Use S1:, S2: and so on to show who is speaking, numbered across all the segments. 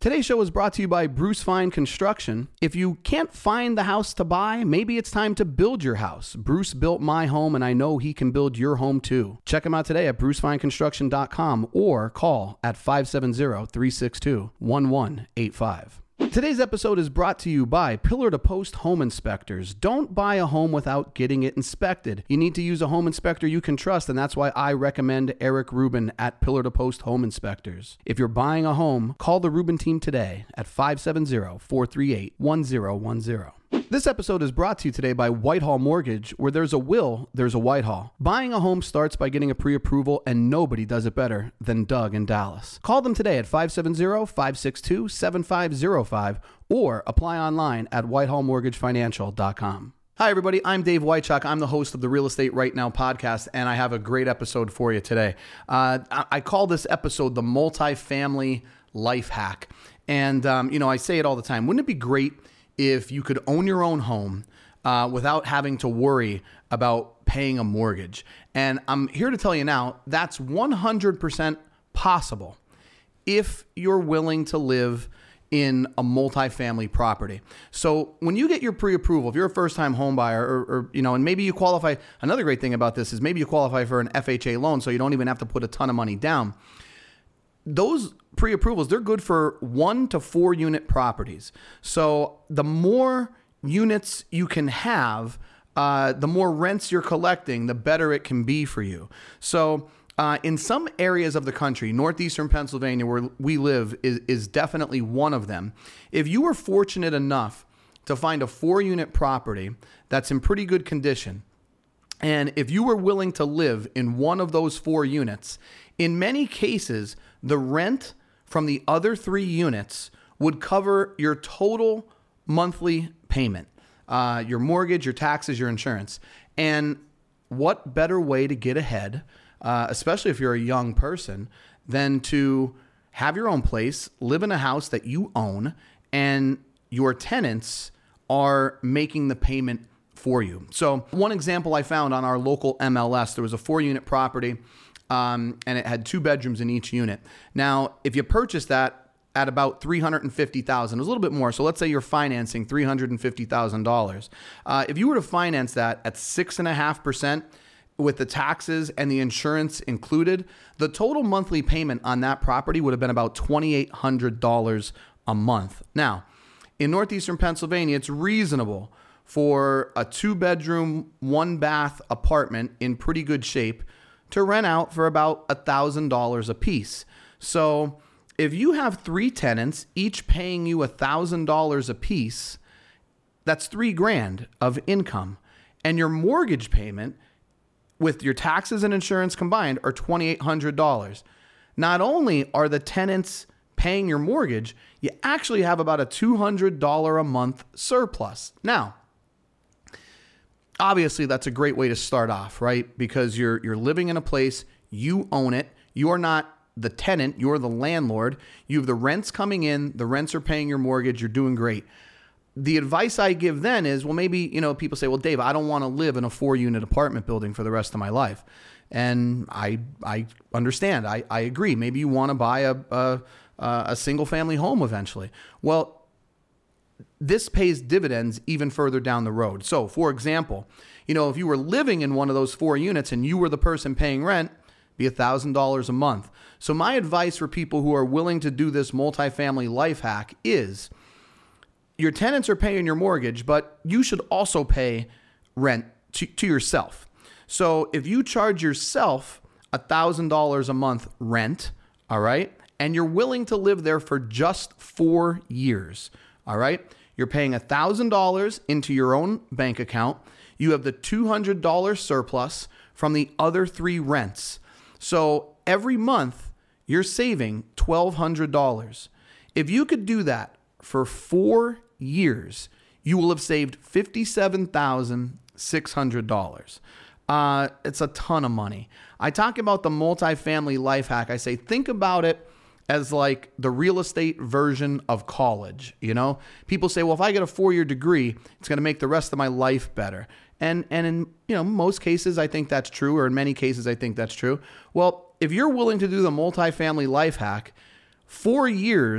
S1: Today's show is brought to you by Bruce Fine Construction. If you can't find the house to buy, maybe it's time to build your house. Bruce built my home, and I know he can build your home too. Check him out today at brucefineconstruction.com or call at 570-362-1185. Today's episode is brought to you by Pillar to Post Home Inspectors. Don't buy a home without getting it inspected. You need to use a home inspector you can trust, and that's why I recommend Eric Rubin at Pillar to Post Home Inspectors. If you're buying a home, call the Rubin team today at 570-438-1010. This episode is brought to you today by Whitehall Mortgage. Where there's a will, there's a Whitehall. Buying a home starts by getting a pre-approval, and nobody does it better than Doug in Dallas. Call them today at 570-562-7505 or apply online at whitehallmortgagefinancial.com. Hi, everybody. I'm Dave Wychak. I'm the host of the Real Estate Right Now podcast, and I have a great episode for you today. I call this episode the Multifamily Life Hack. And, I say it all the time. Wouldn't it be great if you could own your own home without having to worry about paying a mortgage? And I'm here to tell you now, that's 100% possible if you're willing to live in a multifamily property. So when you get your pre-approval, if you're a first-time home buyer or and maybe you qualify, another great thing about this is maybe you qualify for an FHA loan, so you don't even have to put a ton of money down. Those pre-approvals, they're good for 1 to 4 unit properties. So the more units you can have, the more rents you're collecting, the better it can be for you. So in some areas of the country, northeastern Pennsylvania, where we live, is definitely one of them. If you were fortunate enough to find a 4-unit property that's in pretty good condition, and if you were willing to live in one of those 4 units, in many cases, the rent from the other 3 units would cover your total monthly payment, your mortgage, your taxes, your insurance. And what better way to get ahead, especially if you're a young person, than to have your own place, live in a house that you own, and your tenants are making the payment for you. So one example I found on our local MLS, there was a 4-unit property, and it had 2 bedrooms in each unit. Now, if you purchased that at about $350,000, it was a little bit more. So let's say you're financing $350,000. If you were to finance that at 6.5% with the taxes and the insurance included, the total monthly payment on that property would have been about $2,800 a month. Now, in northeastern Pennsylvania, it's reasonable for a 2-bedroom, 1-bath apartment in pretty good shape to rent out for about $1,000 a piece. So if you have 3 tenants, each paying you $1,000 a piece, that's $3,000 of income. And your mortgage payment with your taxes and insurance combined are $2,800. Not only are the tenants paying your mortgage, you actually have about a $200 a month surplus. Now, obviously, that's a great way to start off, right? Because you're living in a place, you own it. You're not the tenant, you're the landlord. You have the rents coming in, the rents are paying your mortgage, you're doing great. The advice I give then is, well, maybe, people say, well, Dave, I don't want to live in a 4-unit apartment building for the rest of my life. And I understand. I agree. Maybe you want to buy a single family home eventually. Well, this pays dividends even further down the road. So, for example, if you were living in one of those 4 units and you were the person paying rent, be $1,000 a month. So my advice for people who are willing to do this multifamily life hack is your tenants are paying your mortgage, but you should also pay rent to yourself. So if you charge yourself $1,000 a month rent, all right, and you're willing to live there for just 4 years, all right, you're paying $1,000 into your own bank account. You have the $200 surplus from the other 3 rents. So every month you're saving $1,200. If you could do that for 4 years, you will have saved $57,600. It's a ton of money. I talk about the multifamily life hack. I say, think about it as like the real estate version of college. People say, well, if I get a 4-year degree, it's going to make the rest of my life better. And in most cases, I think that's true, or in many cases, I think that's true. Well, if you're willing to do the multifamily life hack, 4 years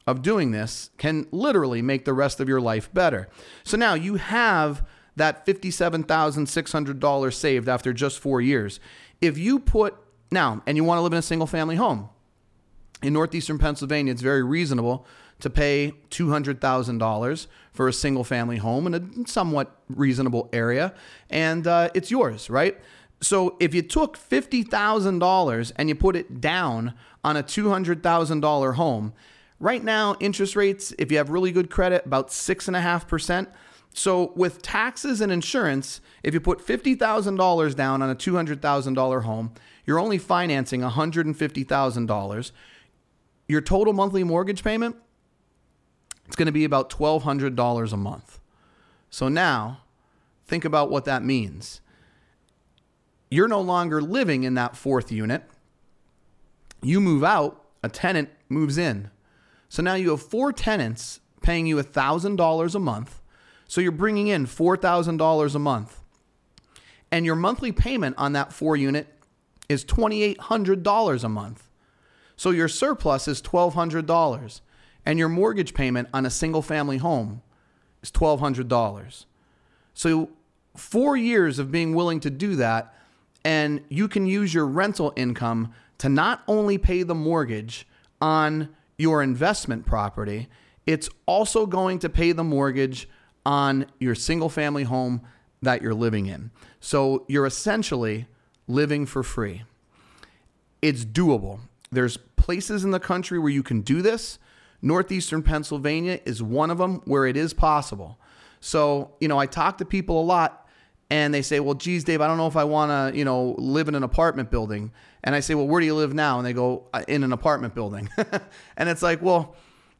S1: of doing this can literally make the rest of your life better. So now you have that $57,600 saved after just 4 years. If you put now, and you want to live in a single family home, in northeastern Pennsylvania, it's very reasonable to pay $200,000 for a single family home in a somewhat reasonable area, and it's yours, right? So if you took $50,000 and you put it down on a $200,000 home, right now, interest rates, if you have really good credit, about 6.5%. So with taxes and insurance, if you put $50,000 down on a $200,000 home, you're only financing $150,000. Your total monthly mortgage payment, it's going to be about $1,200 a month. So now, think about what that means. You're no longer living in that fourth unit. You move out, a tenant moves in. So now you have 4 tenants paying you $1,000 a month. So you're bringing in $4,000 a month. And your monthly payment on that 4 unit is $2,800 a month. So your surplus is $1,200. And your mortgage payment on a single family home is $1,200. So 4 years of being willing to do that, and you can use your rental income to not only pay the mortgage on your investment property, it's also going to pay the mortgage on your single family home that you're living in. So you're essentially living for free. It's doable. There's places in the country where you can do this. Northeastern Pennsylvania is one of them where it is possible. So, I talk to people a lot and they say, well, geez, Dave, I don't know if I want to, live in an apartment building. And I say, well, where do you live now? And they go, in an apartment building. And it's like, well,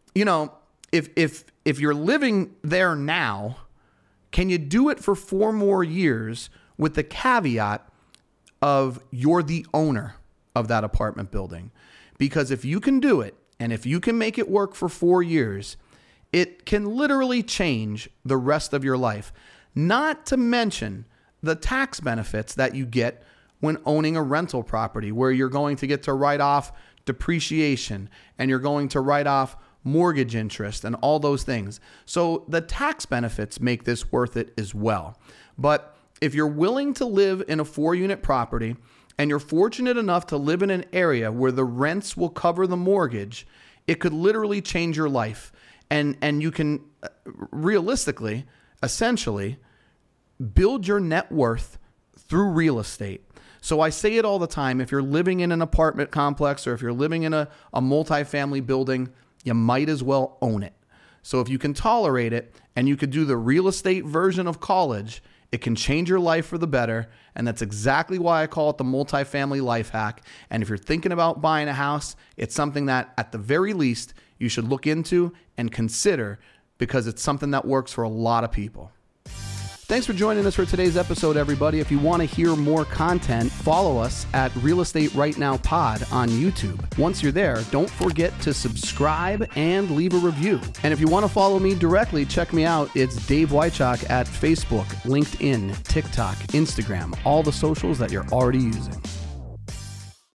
S1: if you're living there now, can you do it for 4 more years with the caveat of you're the owner of that apartment building? Because if you can do it, and if you can make it work for 4 years, it can literally change the rest of your life. Not to mention the tax benefits that you get when owning a rental property, where you're going to get to write off depreciation and you're going to write off mortgage interest and all those things. So the tax benefits make this worth it as well. But if you're willing to live in a 4-unit property and you're fortunate enough to live in an area where the rents will cover the mortgage, it could literally change your life. And you can realistically, essentially, build your net worth through real estate. So I say it all the time, if you're living in an apartment complex or if you're living in a multifamily building, you might as well own it. So if you can tolerate it and you could do the real estate version of college, it can change your life for the better. And that's exactly why I call it the multifamily life hack. And if you're thinking about buying a house, it's something that at the very least you should look into and consider, because it's something that works for a lot of people. Thanks for joining us for today's episode, everybody. If you want to hear more content, follow us at Real Estate Right Now Pod on YouTube. Once you're there, don't forget to subscribe and leave a review. And if you want to follow me directly, check me out. It's Dave Wychak at Facebook, LinkedIn, TikTok, Instagram, all the socials that you're already using.